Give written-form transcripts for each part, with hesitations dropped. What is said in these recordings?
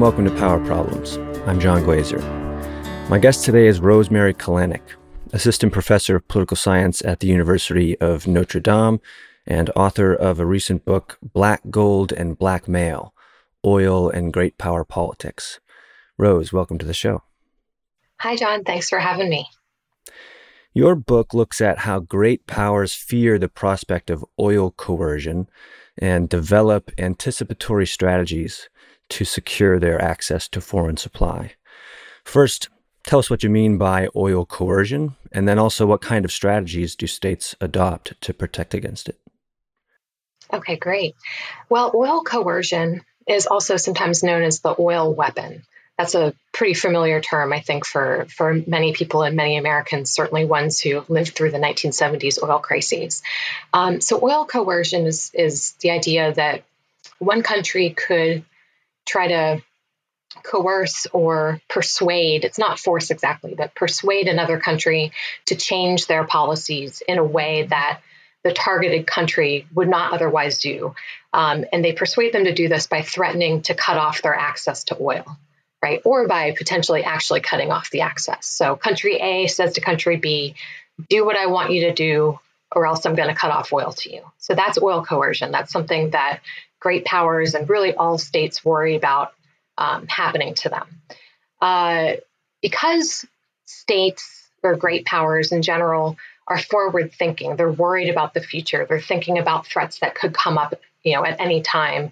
welcome to Power Problems. I'm John Glazer. My guest today is Rosemary Kalanick, Assistant Professor of Political Science at the University of Notre Dame and author of a recent book, Black Gold and Blackmail: Oil and Great Power Politics. Rose, welcome to the show. Hi, John. Thanks for having me. Your book looks at how great powers fear the prospect of oil coercion and develop anticipatory strategies to secure their access to foreign supply. First, tell us what you mean by oil coercion, and then also what kind of strategies do states adopt to protect against it? Okay, great. Well, oil coercion is also sometimes known as the oil weapon. That's a pretty familiar term, I think, for many people and many Americans, certainly ones who lived through the 1970s oil crises. So oil coercion is the idea that one country could try to coerce or persuade, it's not force exactly, but persuade another country to change their policies in a way that the targeted country would not otherwise do. And they persuade them to do this by threatening to cut off their access to oil, right? Or by potentially actually cutting off the access. So country A says to country B, do what I want you to do, or else I'm going to cut off oil to you. So that's oil coercion. That's something that great powers and really all states worry about happening to them. Because states or great powers in general are forward thinking, they're worried about the future, they're thinking about threats that could come up, at any time.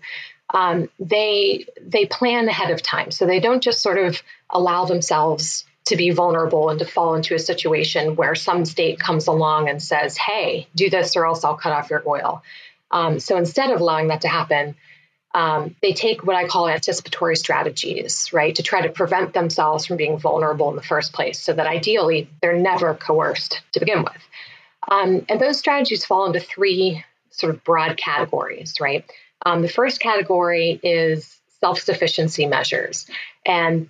They plan ahead of time. So they don't just sort of allow themselves to be vulnerable and to fall into a situation where some state comes along and says, hey, do this or else I'll cut off your oil. So instead of allowing that to happen, they take what I call anticipatory strategies, right, to try to prevent themselves from being vulnerable in the first place, so that ideally they're never coerced to begin with. And those strategies fall into three sort of broad categories, right? The first category is self-sufficiency measures, and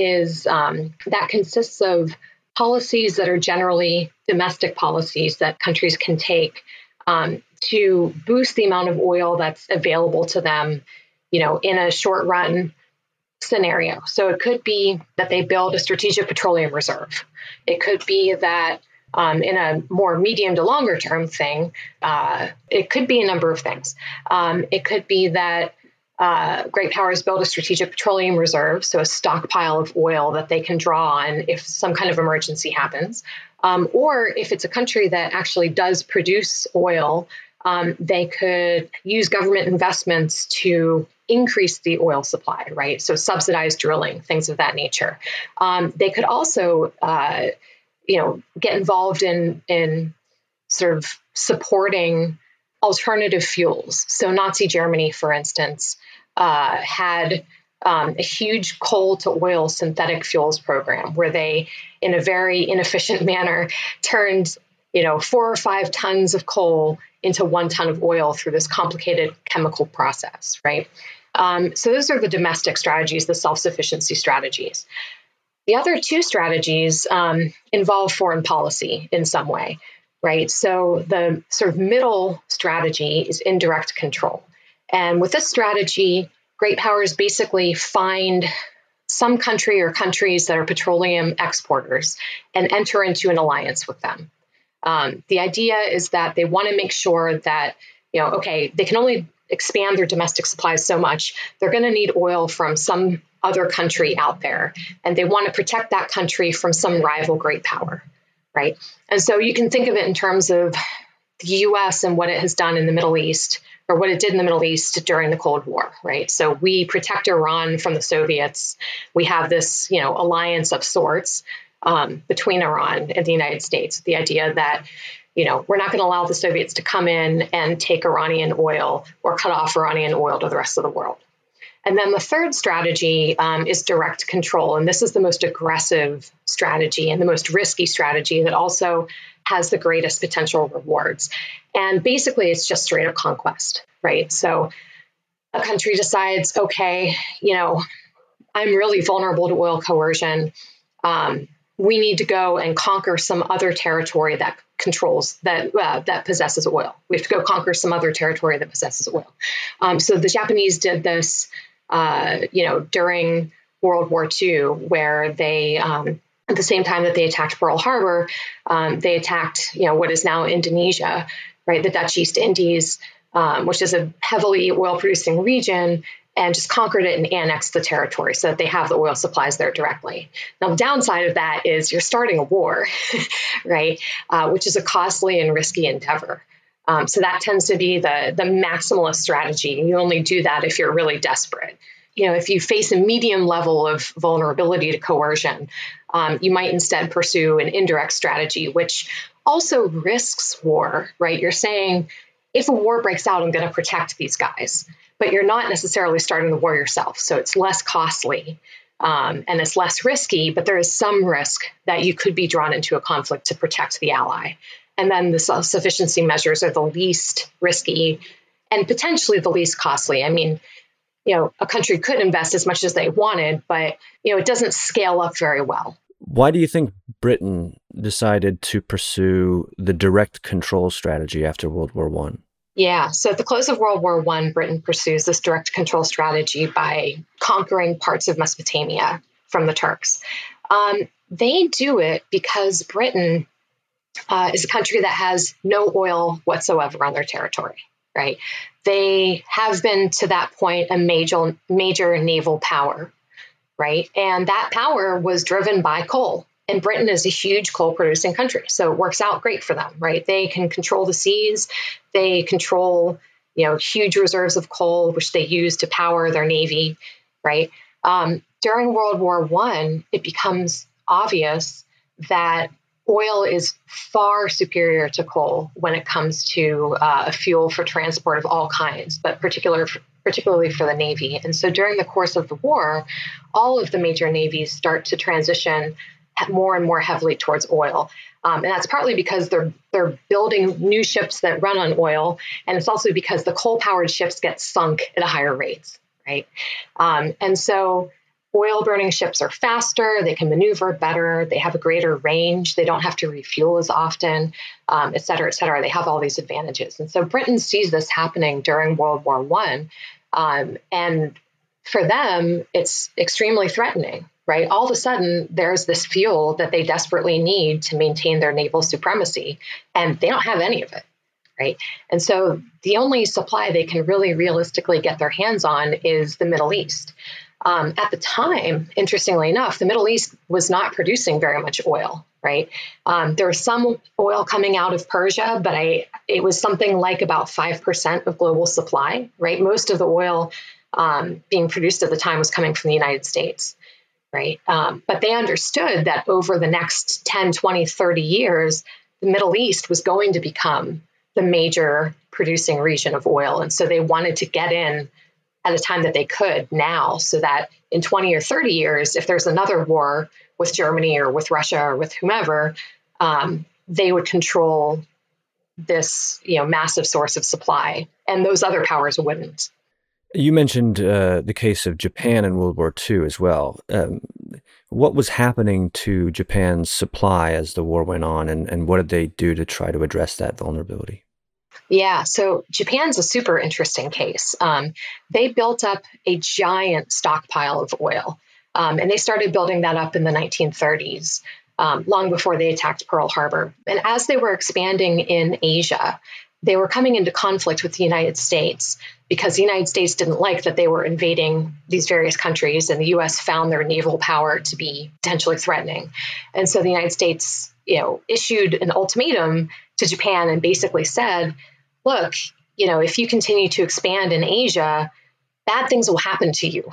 that consists of policies that are generally domestic policies that countries can take to boost the amount of oil that's available to them, in a short run scenario. So it could be that they build a strategic petroleum reserve. It could be that in a more medium to longer term thing, it could be a number of things. It could be that great powers build a strategic petroleum reserve, so a stockpile of oil that they can draw on if some kind of emergency happens. Or if it's a country that actually does produce oil, they could use government investments to increase the oil supply, right? So subsidized drilling, things of that nature. They could also, get involved in sort of supporting alternative fuels. So Nazi Germany, for instance, had a huge coal to oil synthetic fuels program where they, in a very inefficient manner, turned 4 or 5 tons of coal into 1 ton of oil through this complicated chemical process, right? So those are the domestic strategies, the self-sufficiency strategies. The other two strategies involve foreign policy in some way, right? So the sort of middle strategy is indirect control. And with this strategy, great powers basically find some country or countries that are petroleum exporters and enter into an alliance with them. The idea is that they want to make sure that, they can only expand their domestic supplies so much. They're going to need oil from some other country out there, and they want to protect that country from some rival great power, right? And so you can think of it in terms of the U.S. and what it has done in the Middle East, or what it did in the Middle East during the Cold War, right? So we protect Iran from the Soviets. We have this, alliance of sorts between Iran and the United States. The idea that, we're not going to allow the Soviets to come in and take Iranian oil or cut off Iranian oil to the rest of the world. And then the third strategy is direct control. And this is the most aggressive strategy and the most risky strategy that also has the greatest potential rewards. And basically, it's just straight up conquest, right? So a country decides, okay, I'm really vulnerable to oil coercion. We need to go and conquer some other territory that controls that possesses oil. We have to go conquer some other territory that possesses oil. So the Japanese did this during World War II, where they, at the same time that they attacked Pearl Harbor, they attacked, what is now Indonesia, right? The Dutch East Indies, which is a heavily oil producing region, and just conquered it and annexed the territory so that they have the oil supplies there directly. Now, the downside of that is you're starting a war, right? Which is a costly and risky endeavor. So that tends to be the maximalist strategy. You only do that if you're really desperate. If you face a medium level of vulnerability to coercion, you might instead pursue an indirect strategy, which also risks war, right? You're saying, if a war breaks out, I'm going to protect these guys, but you're not necessarily starting the war yourself. So it's less costly and it's less risky, but there is some risk that you could be drawn into a conflict to protect the ally. And then the self-sufficiency measures are the least risky and potentially the least costly. I mean, a country could invest as much as they wanted, but, it doesn't scale up very well. Why do you think Britain decided to pursue the direct control strategy after World War I? Yeah, so at the close of World War I, Britain pursues this direct control strategy by conquering parts of Mesopotamia from the Turks. They do it because Britain is a country that has no oil whatsoever on their territory, right? They have been to that point a major naval power, right? And that power was driven by coal. And Britain is a huge coal producing country. So it works out great for them, right? They can control the seas. They control, huge reserves of coal, which they use to power their navy, right? During World War I, it becomes obvious that oil is far superior to coal when it comes to a fuel for transport of all kinds, but particularly for the Navy. And so during the course of the war, all of the major navies start to transition more and more heavily towards oil. And that's partly because they're building new ships that run on oil. And it's also because the coal-powered ships get sunk at a higher rates, right? And so oil-burning ships are faster, they can maneuver better, they have a greater range, they don't have to refuel as often, et cetera, et cetera. They have all these advantages. And so Britain sees this happening during World War I. And for them, it's extremely threatening, right? All of a sudden, there's this fuel that they desperately need to maintain their naval supremacy, and they don't have any of it, right? And so the only supply they can really realistically get their hands on is the Middle East. At the time, interestingly enough, the Middle East was not producing very much oil, right? There was some oil coming out of Persia, but it was something like about 5% of global supply, right? Most of the oil being produced at the time was coming from the United States, right? But they understood that over the next 10, 20, 30 years, the Middle East was going to become the major producing region of oil. And so they wanted to get in at a time that they could now, so that in 20 or 30 years, if there's another war with Germany or with Russia or with whomever, they would control this, massive source of supply, and those other powers wouldn't. You mentioned the case of Japan in World War II as well. What was happening to Japan's supply as the war went on, and what did they do to try to address that vulnerability? Yeah, so Japan's a super interesting case. They built up a giant stockpile of oil, and they started building that up in the 1930s, long before they attacked Pearl Harbor. And as they were expanding in Asia, they were coming into conflict with the United States because the United States didn't like that they were invading these various countries, and the U.S. found their naval power to be potentially threatening. And so the United States, issued an ultimatum to Japan and basically said, look, if you continue to expand in Asia, bad things will happen to you.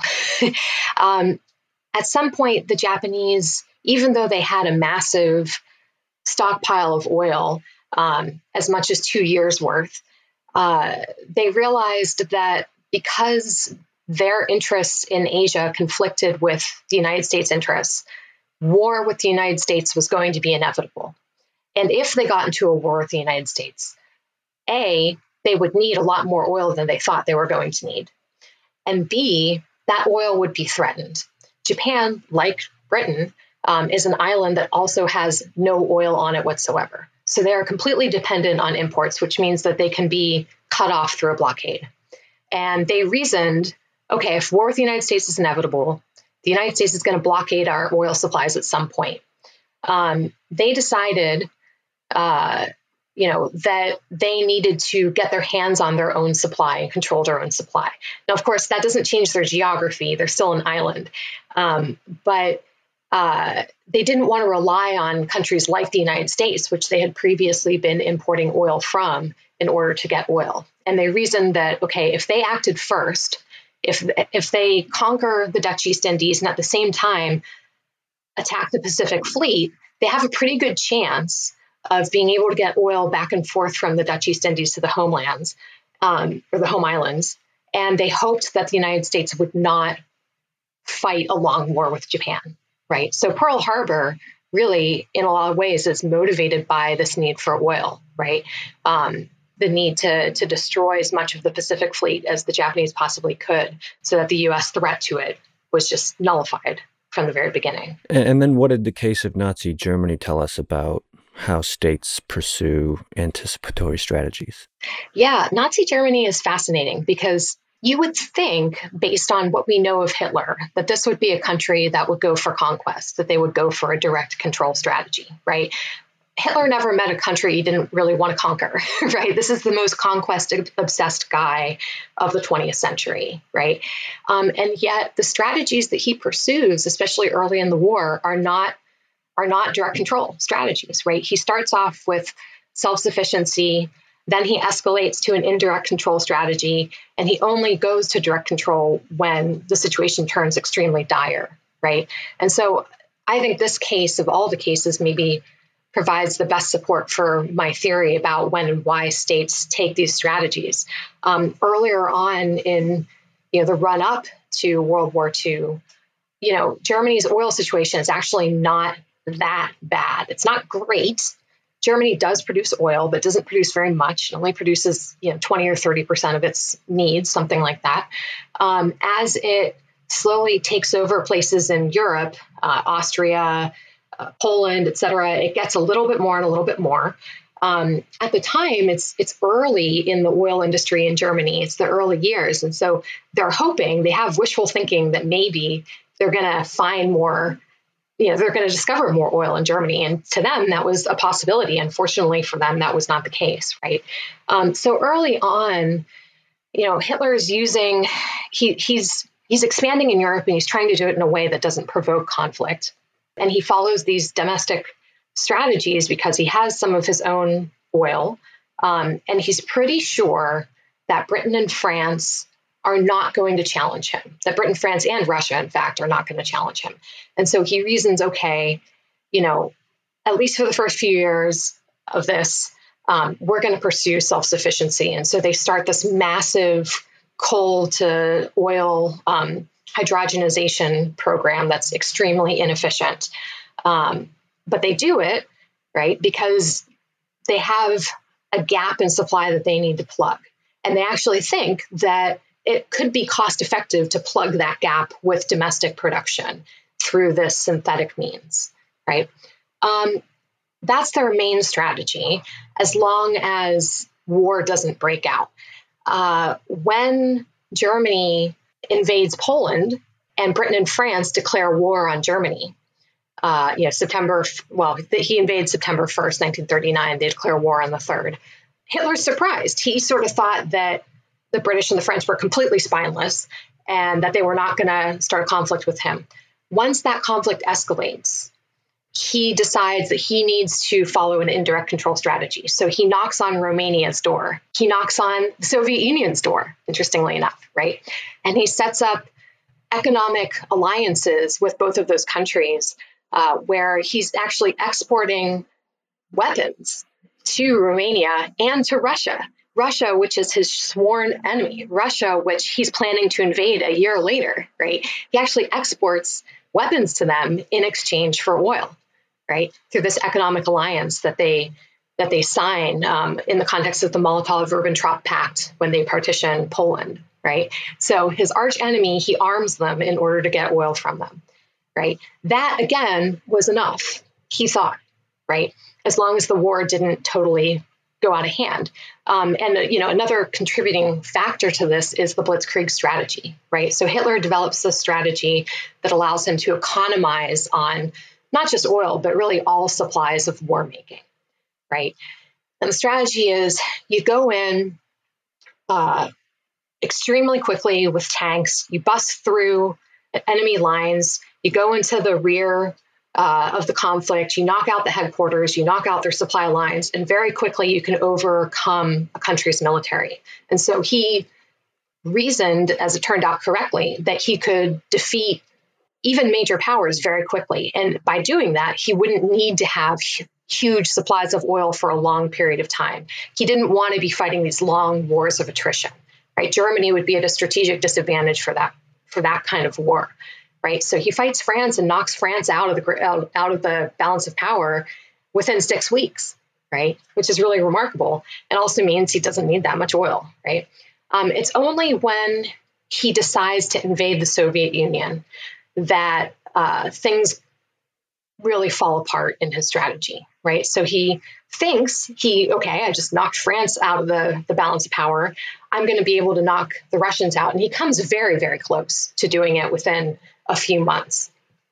At some point, the Japanese, even though they had a massive stockpile of oil, as much as 2 years worth, they realized that because their interests in Asia conflicted with the United States' interests, war with the United States was going to be inevitable. And if they got into a war with the United States, A, they would need a lot more oil than they thought they were going to need. And B, that oil would be threatened. Japan, like Britain, is an island that also has no oil on it whatsoever. So they are completely dependent on imports, which means that they can be cut off through a blockade. And they reasoned okay, if war with the United States is inevitable, the United States is going to blockade our oil supplies at some point. They decided, that they needed to get their hands on their own supply and control their own supply. Now, of course, that doesn't change their geography. They're still an island. But they didn't want to rely on countries like the United States, which they had previously been importing oil from in order to get oil. And they reasoned that, okay, if they acted first, if they conquer the Dutch East Indies and at the same time attack the Pacific Fleet, they have a pretty good chance of being able to get oil back and forth from the Dutch East Indies to the homelands, or the home islands. And they hoped that the United States would not fight a long war with Japan, right? So Pearl Harbor really, in a lot of ways, is motivated by this need for oil, right? The need to destroy as much of the Pacific Fleet as the Japanese possibly could, so that the U.S. threat to it was just nullified from the very beginning. And then what did the case of Nazi Germany tell us about how states pursue anticipatory strategies? Yeah, Nazi Germany is fascinating because you would think, based on what we know of Hitler, that this would be a country that would go for conquest, that they would go for a direct control strategy, right? Hitler never met a country he didn't really want to conquer, right? This is the most conquest-obsessed guy of the 20th century, right? And yet the strategies that he pursues, especially early in the war, are not direct control strategies, right? He starts off with self-sufficiency, then he escalates to an indirect control strategy, and he only goes to direct control when the situation turns extremely dire, right? And so I think this case, of all the cases, maybe provides the best support for my theory about when and why states take these strategies. Earlier on in the run-up to World War II, Germany's oil situation is actually not that bad. It's not great. Germany does produce oil, but doesn't produce very much. It only produces 20 or 30% of its needs, something like that. As it slowly takes over places in Europe, Austria, Poland, et cetera, it gets a little bit more and a little bit more. At the time, it's early in the oil industry in Germany. It's the early years. And so they're hoping, they have wishful thinking that maybe they're going to find more, they're going to discover more oil in Germany. And to them, that was a possibility. Unfortunately for them, that was not the case, right? So early on, Hitler's using, he's expanding in Europe, and he's trying to do it in a way that doesn't provoke conflict. And he follows these domestic strategies because he has some of his own oil. And he's pretty sure that Britain and France are not going to challenge him, that Britain, France, and Russia, in fact, are not going to challenge him. And so he reasons, okay, at least for the first few years of this, we're going to pursue self-sufficiency. And so they start this massive coal to oil hydrogenization program that's extremely inefficient. But they do it, right, because they have a gap in supply that they need to plug. And they actually think that it could be cost effective to plug that gap with domestic production through this synthetic means, right? That's their main strategy, as long as war doesn't break out. When Germany invades Poland and Britain and France declare war on Germany, he invades September 1st, 1939. They declare war on the 3rd. Hitler's surprised. He sort of thought that the British and the French were completely spineless and that they were not going to start a conflict with him. Once that conflict escalates, he decides that he needs to follow an indirect control strategy. So he knocks on Romania's door. He knocks on the Soviet Union's door, interestingly enough, right? And he sets up economic alliances with both of those countries, where he's actually exporting weapons to Romania and to Russia. Russia, which is his sworn enemy. Russia, which he's planning to invade a year later, right? He actually exports weapons to them in exchange for oil, right? Through this economic alliance that they sign in the context of the Molotov-Ribbentrop Pact when they partition Poland, right? So his arch enemy, he arms them in order to get oil from them, right? That, again, was enough, he thought, right? As long as the war didn't totally go out of hand. Another contributing factor to this is the Blitzkrieg strategy, right? So Hitler develops a strategy that allows him to economize on not just oil, but really all supplies of war making, right? And the strategy is you go in extremely quickly with tanks, you bust through enemy lines, you go into the rear of the conflict, you knock out the headquarters, you knock out their supply lines, and very quickly you can overcome a country's military. And so he reasoned, as it turned out correctly, that he could defeat even major powers very quickly. And by doing that, he wouldn't need to have huge supplies of oil for a long period of time. He didn't want to be fighting these long wars of attrition, right? Germany would be at a strategic disadvantage for that kind of war, right? So he fights France and knocks France out of the balance of power within 6 weeks, right? Which is really remarkable. It also means he doesn't need that much oil, right? It's only when he decides to invade the Soviet Union that things really fall apart in his strategy, right? So he thinks I just knocked France out of the balance of power. I'm going to be able to knock the Russians out. And he comes very, very close to doing it within a few months.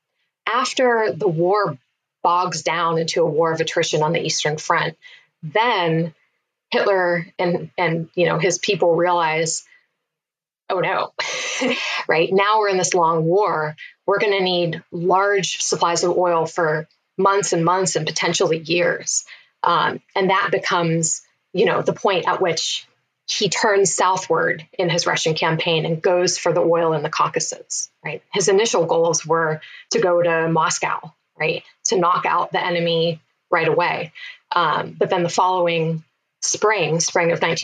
After the war bogs down into a war of attrition on the Eastern Front, then Hitler and his people realize, oh no, right? Now we're in this long war. We're going to need large supplies of oil for months and months and potentially years. And that becomes, the point at which he turns southward in his Russian campaign and goes for the oil in the Caucasus, right? His initial goals were to go to Moscow, right? To knock out the enemy right away. But then the following spring of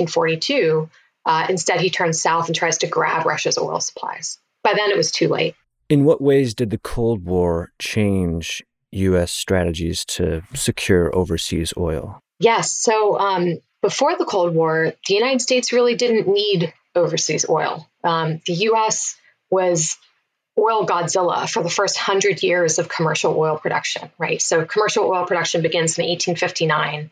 1942, instead, he turns south and tries to grab Russia's oil supplies. By then, it was too late. In what ways did the Cold War change U.S. strategies to secure overseas oil? Yes. So before the Cold War, the United States really didn't need overseas oil. The U.S. was oil Godzilla for the first 100 years of commercial oil production, right? So commercial oil production begins in 1859.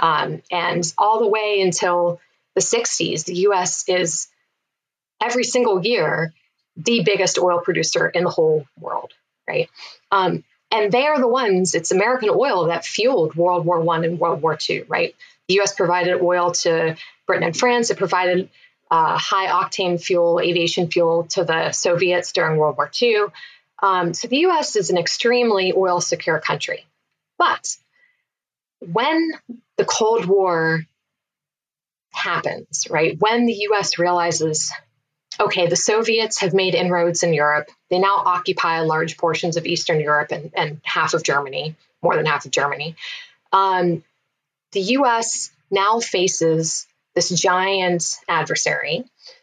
And all the way until the 60s, the U.S. is every single year the biggest oil producer in the whole world, right? And they are the ones, it's American oil that fueled World War I and World War II, right? The U.S. provided oil to Britain and France. It provided high-octane fuel, aviation fuel to the Soviets during World War II. So the U.S. is an extremely oil-secure country. But when the Cold War happens, right? When the U.S. realizes, okay, the Soviets have made inroads in Europe. They now occupy large portions of Eastern Europe and half of Germany, more than half of Germany. The U.S. now faces this giant adversary,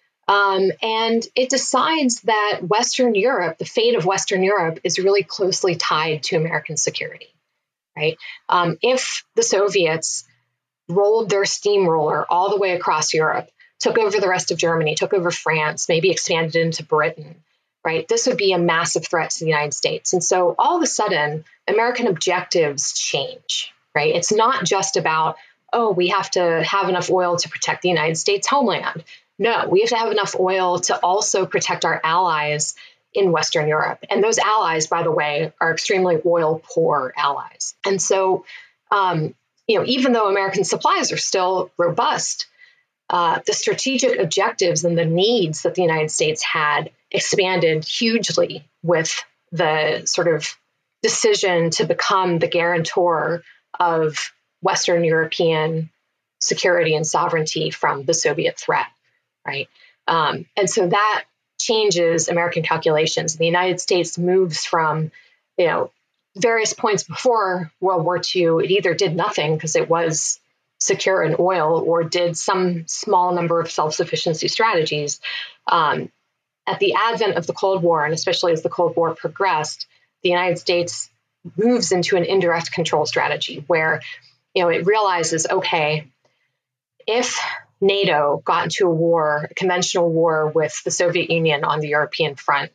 and it decides that Western Europe, the fate of Western Europe, is really closely tied to American security, right? If the Soviets rolled their steamroller all the way across Europe, took over the rest of Germany, took over France, maybe expanded into Britain, right? This would be a massive threat to the United States. And so all of a sudden, American objectives change, right? It's not just about, we have to have enough oil to protect the United States homeland. No, we have to have enough oil to also protect our allies in Western Europe. And those allies, by the way, are extremely oil poor allies. And so, even though American supplies are still robust, the strategic objectives and the needs that the United States had expanded hugely with the sort of decision to become the guarantor of Western European security and sovereignty from the Soviet threat, right? And so that changes American calculations. The United States moves from, various points before World War II, it either did nothing because it was secure in oil or did some small number of self-sufficiency strategies. At the advent of the Cold War, and especially as the Cold War progressed, the United States moves into an indirect control strategy where, it realizes, okay, if NATO got into a conventional war with the Soviet Union on the European front,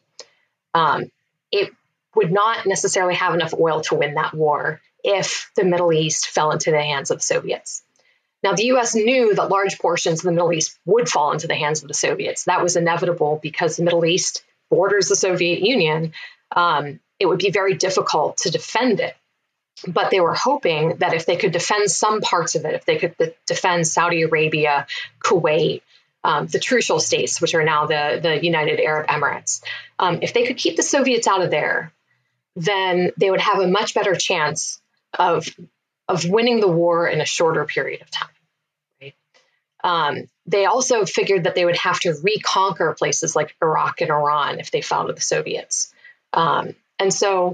it would not necessarily have enough oil to win that war if the Middle East fell into the hands of the Soviets. Now, the US knew that large portions of the Middle East would fall into the hands of the Soviets. That was inevitable because the Middle East borders the Soviet Union. It would be very difficult to defend it. But they were hoping that if they could defend some parts of it, if they could defend Saudi Arabia, Kuwait, the Trucial states, which are now the United Arab Emirates, if they could keep the Soviets out of there, then they would have a much better chance of winning the war in a shorter period of time. Right? They also figured that they would have to reconquer places like Iraq and Iran if they fell to the Soviets. And so,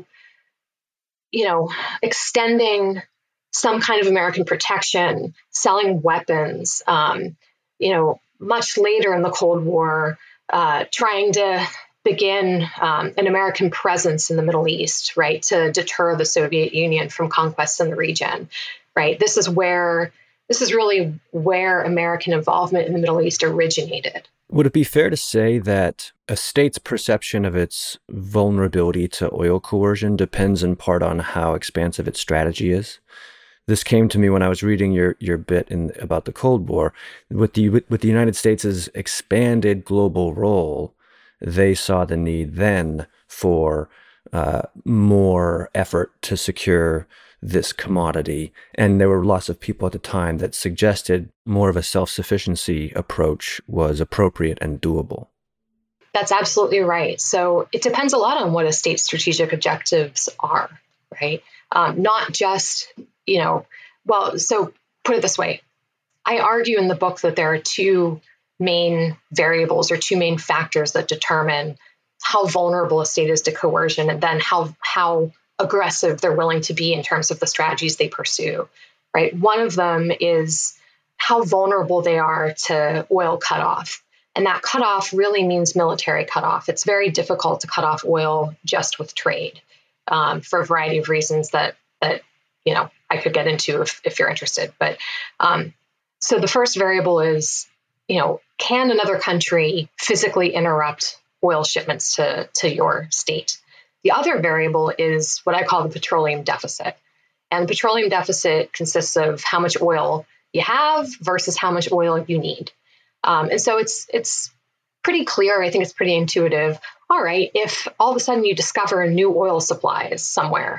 extending some kind of American protection, selling weapons, much later in the Cold War, trying to begin an American presence in the Middle East, right, to deter the Soviet Union from conquests in the region, right? This is really where American involvement in the Middle East originated. Would it be fair to say that a state's perception of its vulnerability to oil coercion depends in part on how expansive its strategy is? This came to me when I was reading your bit about the Cold War. With the United States' expanded global role, they saw the need then for more effort to secure this commodity. And there were lots of people at the time that suggested more of a self-sufficiency approach was appropriate and doable. That's absolutely right. So it depends a lot on what a state's strategic objectives are, right? Not just, so put it this way. I argue in the book that there are two main variables or two main factors that determine how vulnerable a state is to coercion and then how aggressive they're willing to be in terms of the strategies they pursue, right? One of them is how vulnerable they are to oil cutoff. And that cutoff really means military cutoff. It's very difficult to cut off oil just with trade for a variety of reasons that I could get into if you're interested. But so the first variable is, can another country physically interrupt oil shipments to your state? The other variable is what I call the petroleum deficit. And the petroleum deficit consists of how much oil you have versus how much oil you need. And so it's pretty clear. I think it's pretty intuitive. All right, if all of a sudden you discover new oil supplies somewhere,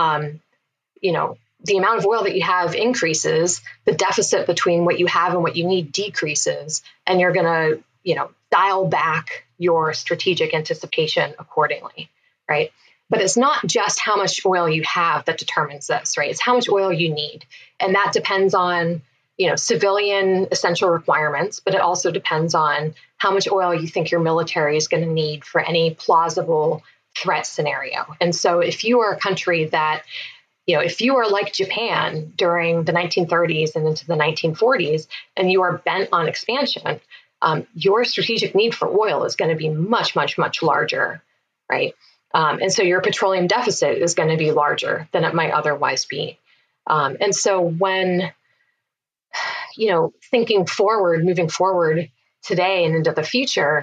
the amount of oil that you have increases, the deficit between what you have and what you need decreases, and you're going to, dial back your strategic anticipation accordingly, right? But it's not just how much oil you have that determines this, right? It's how much oil you need. And that depends on, civilian essential requirements, but it also depends on how much oil you think your military is going to need for any plausible threat scenario. And so if you are a country that, if you are like Japan during the 1930s and into the 1940s, and you are bent on expansion, your strategic need for oil is going to be much, much, much larger, right? And so your petroleum deficit is going to be larger than it might otherwise be. And so when, moving forward today and into the future,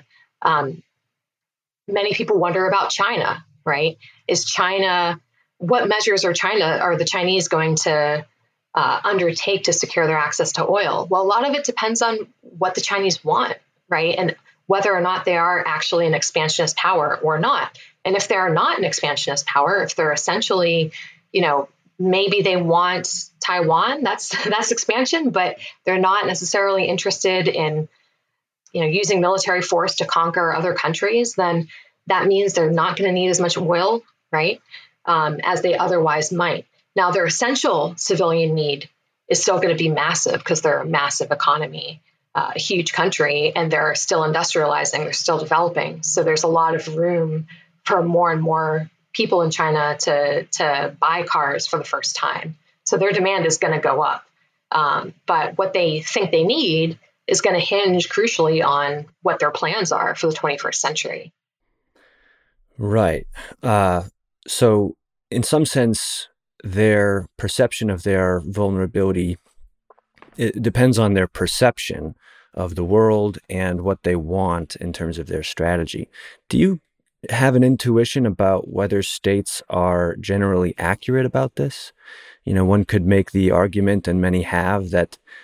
many people wonder about China, right? What measures are the Chinese going to undertake to secure their access to oil? Well, a lot of it depends on what the Chinese want, right? And whether or not they are actually an expansionist power or not. And if they're not an expansionist power, if they're essentially, maybe they want Taiwan, that's expansion, but they're not necessarily interested in, using military force to conquer other countries, then that means they're not going to need as much oil, right? As they otherwise might. Now, their essential civilian need is still going to be massive because they're a massive economy, a huge country, and they're still industrializing, they're still developing. So there's a lot of room for more and more people in China to buy cars for the first time. So their demand is going to go up. But what they think they need is going to hinge crucially on what their plans are for the 21st century. Right. So in some sense, their perception of their vulnerability, it depends on their perception of the world and what they want in terms of their strategy. Do you have an intuition about whether states are generally accurate about this? One could make the argument, and many have, that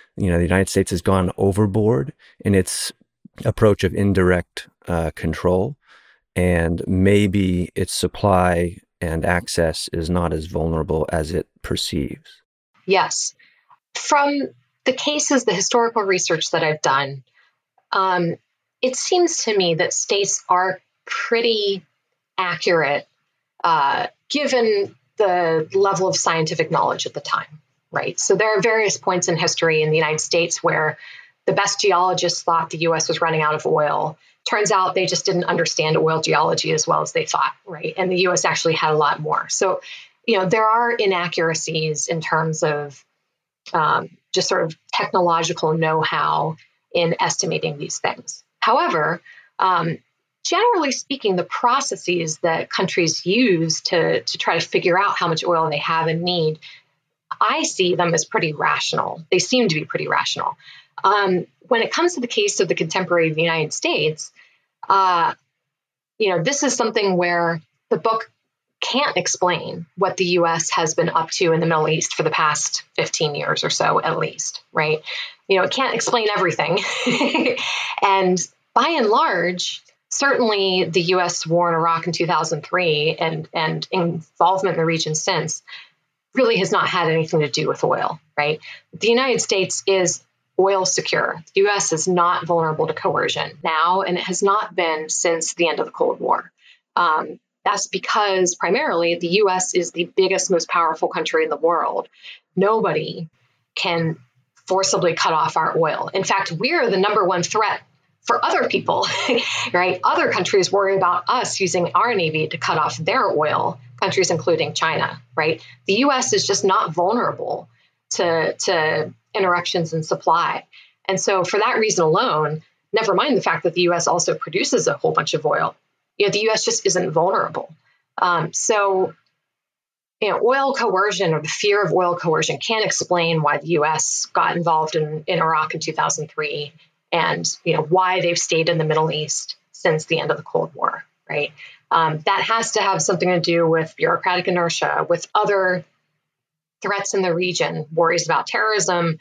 The United States has gone overboard in its approach of indirect control, and maybe its supply and access is not as vulnerable as it perceives. Yes. From the historical research that I've done, it seems to me that states are pretty accurate given the level of scientific knowledge at the time, right? So there are various points in history in the United States where the best geologists thought the U.S. was running out of oil. Turns out they just didn't understand oil geology as well as they thought, right? And the U.S. actually had a lot more. So, there are inaccuracies in terms of just sort of technological know-how in estimating these things. However, generally speaking, the processes that countries use to try to figure out how much oil they have and need, I see them as pretty rational. They seem to be pretty rational. When it comes to the case of the contemporary of the United States, this is something where the book can't explain what the U.S. has been up to in the Middle East for the past 15 years or so, at least, right? It can't explain everything. And by and large, certainly the U.S. war in Iraq in 2003 and involvement in the region since really has not had anything to do with oil, right? The United States is oil secure. The U.S. is not vulnerable to coercion now, and it has not been since the end of the Cold War. That's because primarily the U.S. is the biggest, most powerful country in the world. Nobody can forcibly cut off our oil. In fact, we're the number one threat for other people, right? Other countries worry about us using our Navy to cut off their oil, countries including China, right? The U.S. is just not vulnerable to interruptions in supply. And so for that reason alone, never mind the fact that the U.S. also produces a whole bunch of oil, the U.S. just isn't vulnerable. So oil coercion or the fear of oil coercion can't explain why the U.S. got involved in Iraq in 2003 and, why they've stayed in the Middle East since the end of the Cold War, right? That has to have something to do with bureaucratic inertia, with other threats in the region, worries about terrorism,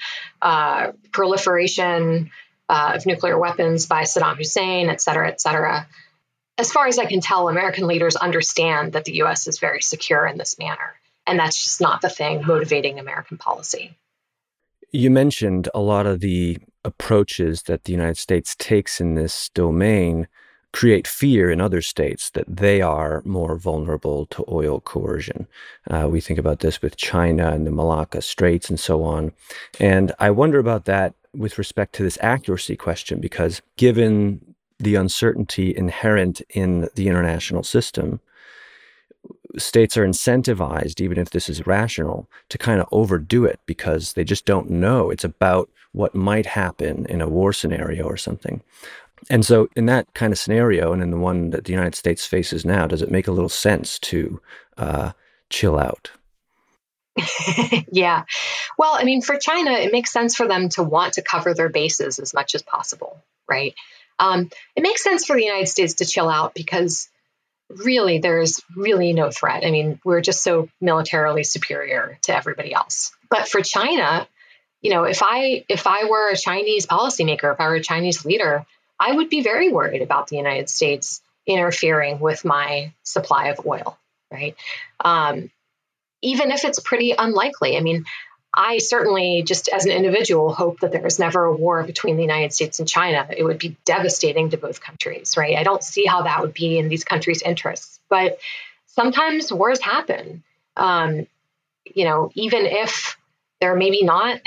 proliferation of nuclear weapons by Saddam Hussein, et cetera, et cetera. As far as I can tell, American leaders understand that the U.S. is very secure in this manner, and that's just not the thing motivating American policy. You mentioned a lot of the approaches that the United States takes in this domain create fear in other states that they are more vulnerable to oil coercion. We think about this with China and the Malacca Straits and so on. And I wonder about that with respect to this accuracy question, because given the uncertainty inherent in the international system, states are incentivized, even if this is rational, to kind of overdo it because they just don't know. It's about what might happen in a war scenario or something. And so in that kind of scenario, and in the one that the United States faces now, does it make a little sense to chill out? Yeah. Well, I mean, for China, it makes sense for them to want to cover their bases as much as possible, right? It makes sense for the United States to chill out because really there's really no threat. I mean, we're just so militarily superior to everybody else. But for China, if I were a Chinese policymaker, if I were a Chinese leader, I would be very worried about the United States interfering with my supply of oil, right? Even if it's pretty unlikely. I mean, I certainly, just as an individual, hope that there is never a war between the United States and China. It would be devastating to both countries, right? I don't see how that would be in these countries' interests. But sometimes wars happen, even if they're maybe not,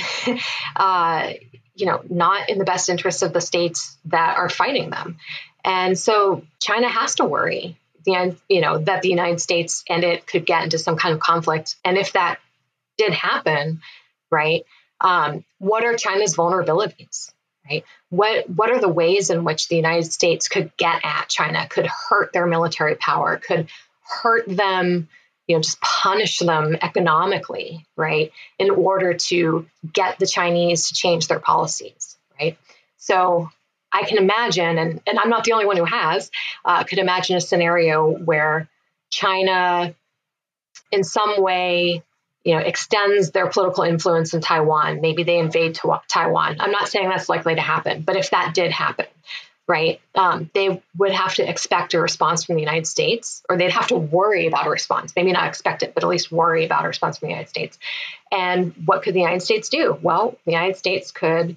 not in the best interests of the states that are fighting them. And so China has to worry, that the United States and it could get into some kind of conflict. And if that did happen, right? What are China's vulnerabilities, right? What are the ways in which the United States could get at China, could hurt their military power, could hurt them, just punish them economically, right? In order to get the Chinese to change their policies, right? So I can imagine, and I'm not the only one who could imagine a scenario where China in some way extends their political influence in Taiwan. Maybe they invade Taiwan. I'm not saying that's likely to happen, but if that did happen, right, they would have to expect a response from the United States, or they'd have to worry about a response. Maybe not expect it, but at least worry about a response from the United States. And what could the United States do? Well, the United States could,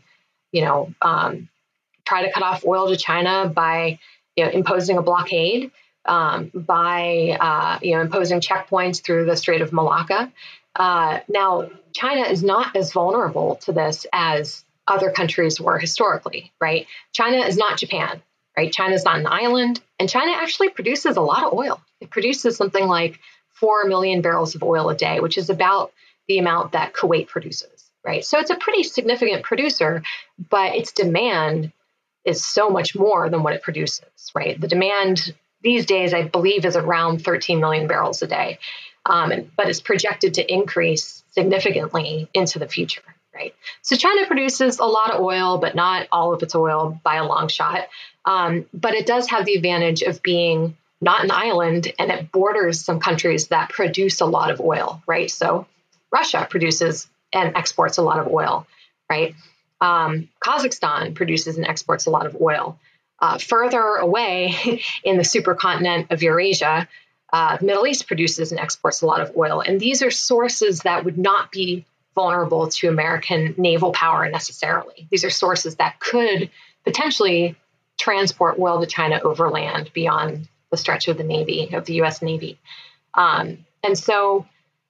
try to cut off oil to China by, imposing a blockade, by imposing checkpoints through the Strait of Malacca. Now, China is not as vulnerable to this as other countries were historically, right? China is not Japan, right? China is not an island, and China actually produces a lot of oil. It produces something like 4 million barrels of oil a day, which is about the amount that Kuwait produces, right? So it's a pretty significant producer, but its demand is so much more than what it produces, right? The demand these days, I believe, is around 13 million barrels a day, but it's projected to increase significantly into the future, right? So China produces a lot of oil, but not all of its oil by a long shot. But it does have the advantage of being not an island, and it borders some countries that produce a lot of oil, right? So Russia produces and exports a lot of oil, right? Kazakhstan produces and exports a lot of oil. Further away in the supercontinent of Eurasia, the Middle East produces and exports a lot of oil. And these are sources that would not be vulnerable to American naval power necessarily. These are sources that could potentially transport oil to China overland beyond the stretch of the Navy, of the U.S. Navy. And so,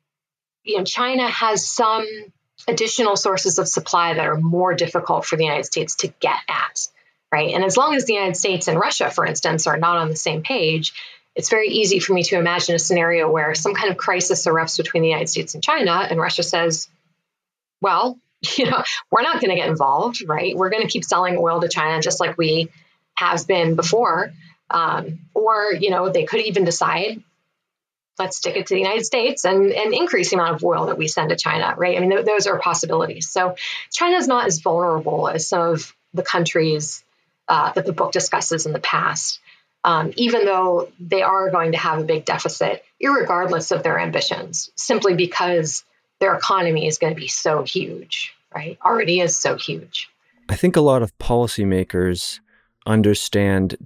China has some additional sources of supply that are more difficult for the United States to get at, right? And as long as the United States and Russia, for instance, are not on the same page, it's very easy for me to imagine a scenario where some kind of crisis erupts between the United States and China, and Russia says, well, we're not going to get involved, right? We're going to keep selling oil to China just like we have been before. Or, they could even decide, let's stick it to the United States and increase the amount of oil that we send to China, right? I mean, those are possibilities. So China is not as vulnerable as some of the countries that the book discusses in the past, even though they are going to have a big deficit, irregardless of their ambitions, simply because their economy is going to be so huge, right? Already is so huge. I think a lot of policymakers understand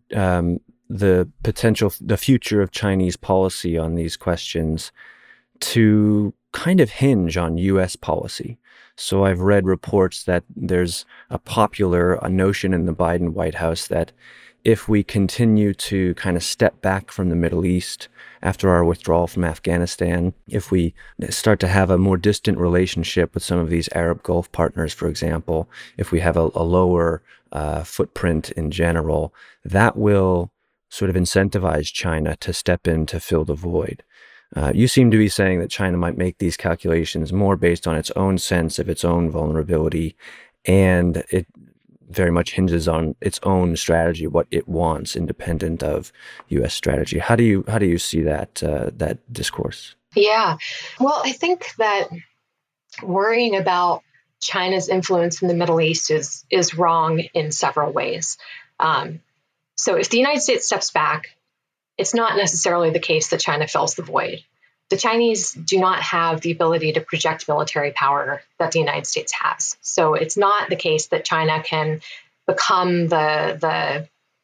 the future of Chinese policy on these questions to kind of hinge on U.S. policy. So I've read reports that there's a notion in the Biden White House that if we continue to kind of step back from the Middle East after our withdrawal from Afghanistan, if we start to have a more distant relationship with some of these Arab Gulf partners, for example, if we have a lower footprint in general, that will sort of incentivize China to step in to fill the void. You seem to be saying that China might make these calculations more based on its own sense of its own vulnerability, and it very much hinges on its own strategy, what it wants, independent of U.S. strategy. How do you see that discourse? Yeah, well, I think that worrying about China's influence in the Middle East is wrong in several ways. So if the United States steps back, it's not necessarily the case that China fills the void. The Chinese do not have the ability to project military power that the United States has. So it's not the case that China can become the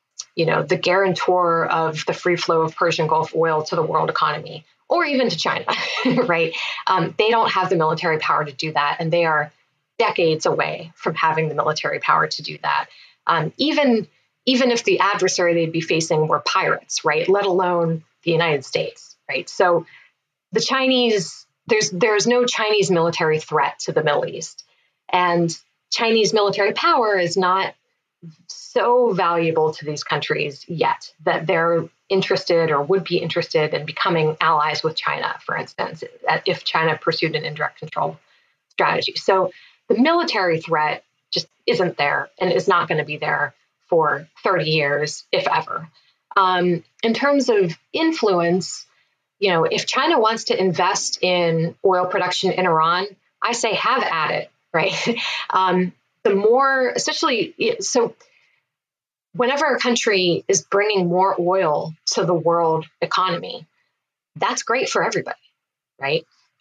guarantor of the free flow of Persian Gulf oil to the world economy, or even to China, right? They don't have the military power to do that, and they are decades away from having the military power to do that. Even if the adversary they'd be facing were pirates, right? Let alone the United States, right? So the Chinese, there's no Chinese military threat to the Middle East. And Chinese military power is not so valuable to these countries yet that they're interested or would be interested in becoming allies with China, for instance, if China pursued an indirect control strategy. So the military threat just isn't there and is not going to be there for 30 years, if ever. In terms of influence, if China wants to invest in oil production in Iran, I say have at it, right? The more, especially, so whenever a country is bringing more oil to the world economy, that's great for everybody, right?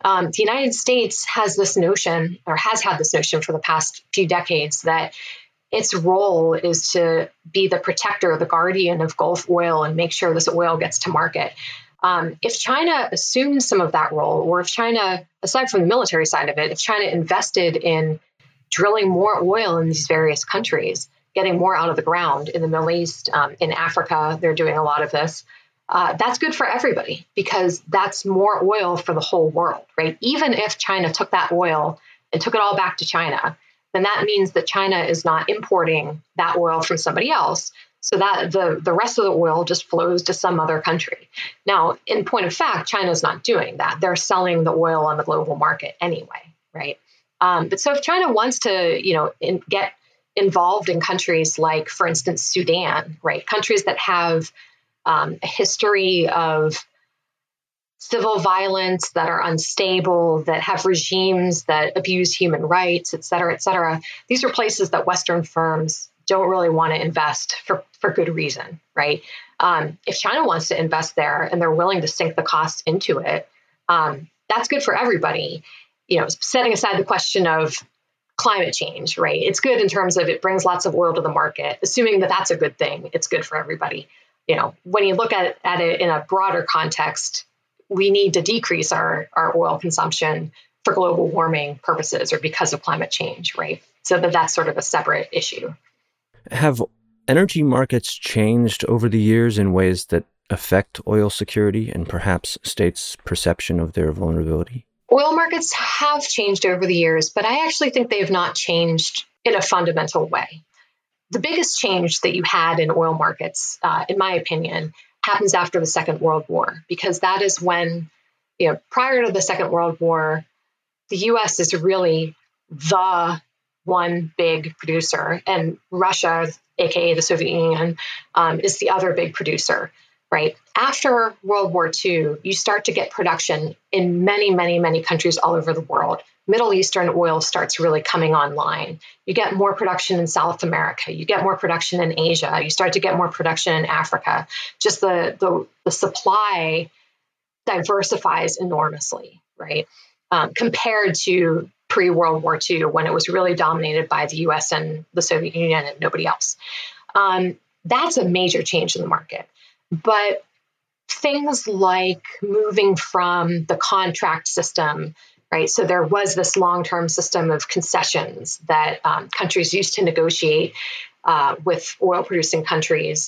The United States has this notion, or has had this notion for the past few decades, that its role is to be the protector, the guardian of Gulf oil and make sure this oil gets to market. If China assumed some of that role, or if China, aside from the military side of it, if China invested in drilling more oil in these various countries, getting more out of the ground in the Middle East, in Africa, they're doing a lot of this. That's good for everybody because that's more oil for the whole world, right? Even if China took that oil and took it all back to China, then that means that China is not importing that oil from somebody else, so that the rest of the oil just flows to some other country. Now, in point of fact, China's not doing that. They're selling the oil on the global market anyway, right? But so if China wants to, get involved in countries like, for instance, Sudan, right? Countries that have a history of civil violence, that are unstable, that have regimes that abuse human rights, et cetera, et cetera. These are places that Western firms don't really want to invest for good reason, right? If China wants to invest there and they're willing to sink the cost into it, that's good for everybody. Setting aside the question of climate change, right? It's good in terms of it brings lots of oil to the market. Assuming that that's a good thing, it's good for everybody. When you look at it in a broader context, we need to decrease our oil consumption for global warming purposes or because of climate change, right? So that's sort of a separate issue. Have energy markets changed over the years in ways that affect oil security and perhaps states' perception of their vulnerability? Oil markets have changed over the years, but I actually think they have not changed in a fundamental way. The biggest change that you had in oil markets, in my opinion, happens after the Second World War, because that is when, prior to the Second World War, the U.S. is really the one big producer, and Russia, aka the Soviet Union, is the other big producer, right? After World War II, you start to get production in many, many, many countries all over the world. Middle Eastern oil starts really coming online. You get more production in South America. You get more production in Asia. You start to get more production in Africa. Just the supply diversifies enormously, right? Compared to pre-World War II, when it was really dominated by the US and the Soviet Union and nobody else. That's a major change in the market. But things like moving from the contract system, right? So there was this long-term system of concessions that countries used to negotiate with oil-producing countries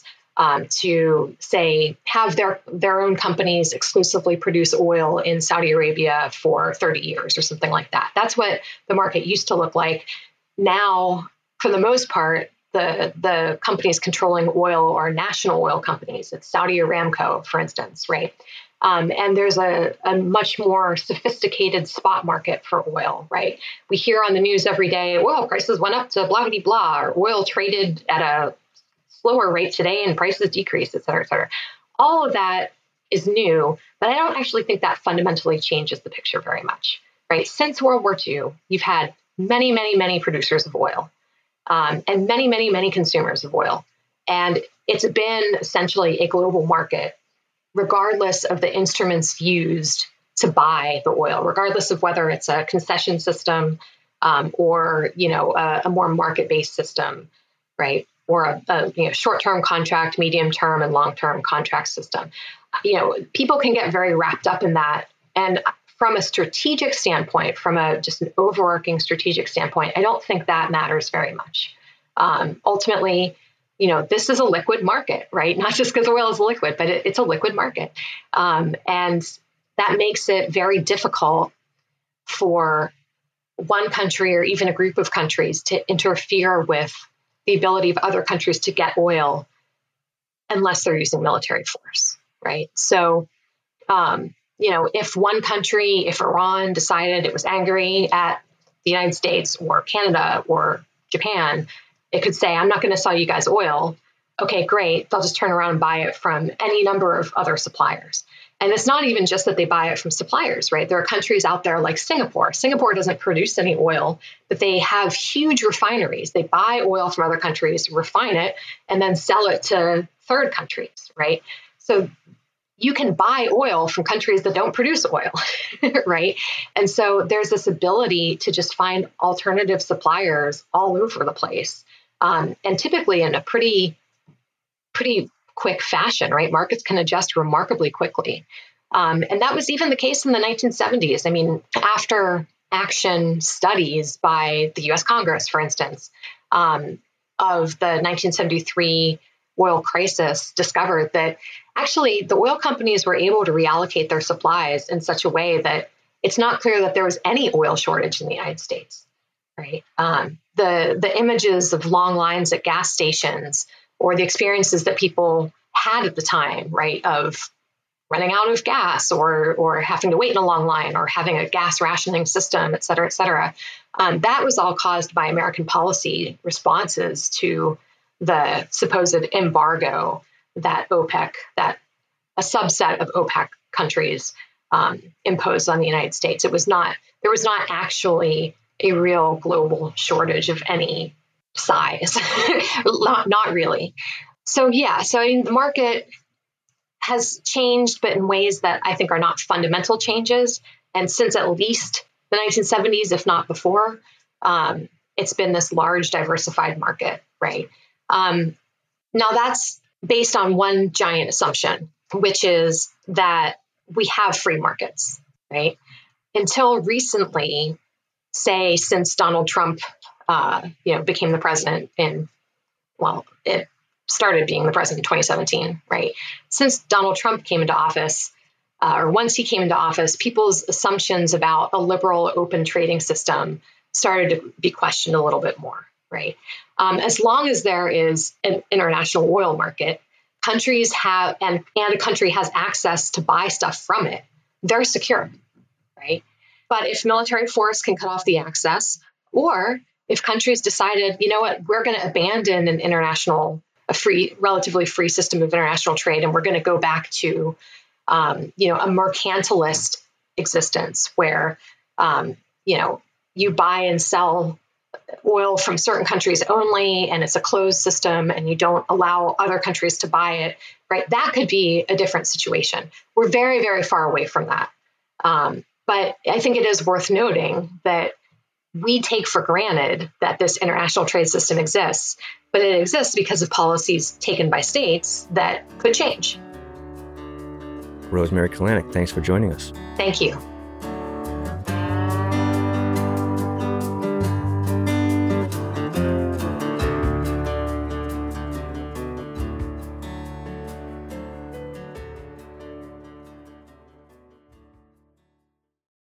to, say, have their own companies exclusively produce oil in Saudi Arabia for 30 years or something like that. That's what the market used to look like. Now, for the most part, the companies controlling oil are national oil companies. It's Saudi Aramco, for instance, right? And there's a much more sophisticated spot market for oil, right? We hear on the news every day, oil prices went up to blah, blah, blah, or oil traded at a slower rate today and prices decreased, et cetera, et cetera. All of that is new, but I don't actually think that fundamentally changes the picture very much, right? Since World War II, you've had many, many, many producers of oil. And many, many, many consumers of oil. And it's been essentially a global market, regardless of the instruments used to buy the oil, regardless of whether it's a concession system or, a more market-based system, right? Or a short-term contract, medium-term, and long-term contract system. People can get very wrapped up in that. And from a strategic standpoint, from just an overarching strategic standpoint, I don't think that matters very much. Ultimately, this is a liquid market, right? Not just because oil is liquid, but it's a liquid market. And that makes it very difficult for one country or even a group of countries to interfere with the ability of other countries to get oil unless they're using military force, right? So, if one country, if Iran decided it was angry at the United States or Canada or Japan, it could say, I'm not going to sell you guys oil. Okay, great. They'll just turn around and buy it from any number of other suppliers. And it's not even just that they buy it from suppliers, right? There are countries out there like Singapore. Singapore doesn't produce any oil, but they have huge refineries. They buy oil from other countries, refine it, and then sell it to third countries, right? So you can buy oil from countries that don't produce oil, right? And so there's this ability to just find alternative suppliers all over the place, and typically in a pretty quick fashion, right? Markets can adjust remarkably quickly. And that was even the case in the 1970s. I mean, after action studies by the US Congress, for instance, of the 1973 oil crisis discovered that actually the oil companies were able to reallocate their supplies in such a way that it's not clear that there was any oil shortage in the United States, right? The images of long lines at gas stations or the experiences that people had at the time, right, of running out of gas or having to wait in a long line or having a gas rationing system, et cetera, et cetera. That was all caused by American policy responses to the supposed embargo that OPEC, that a subset of OPEC countries imposed on the United States. There was not actually a real global shortage of any size, not really. So I mean, the market has changed, but in ways that I think are not fundamental changes. And since at least the 1970s, if not before, it's been this large diversified market, right? Now that's based on one giant assumption, which is that we have free markets, right? Until recently, say since Donald Trump, became the president it started being the president in 2017, right? Since Donald Trump came into office, or once he came into office, people's assumptions about a liberal open trading system started to be questioned a little bit more, right? As long as there is an international oil market, countries have, and a country has access to buy stuff from it, they're secure, right? But if military force can cut off the access, or if countries decided, you know what, we're going to abandon a relatively free system of international trade, and we're going to go back to, a mercantilist existence where, you buy and sell oil from certain countries only, and it's a closed system, and you don't allow other countries to buy it, right? That could be a different situation. We're very, very far away from that. But I think it is worth noting that we take for granted that this international trade system exists, but it exists because of policies taken by states that could change. Rosemary Kalanick, thanks for joining us. Thank you.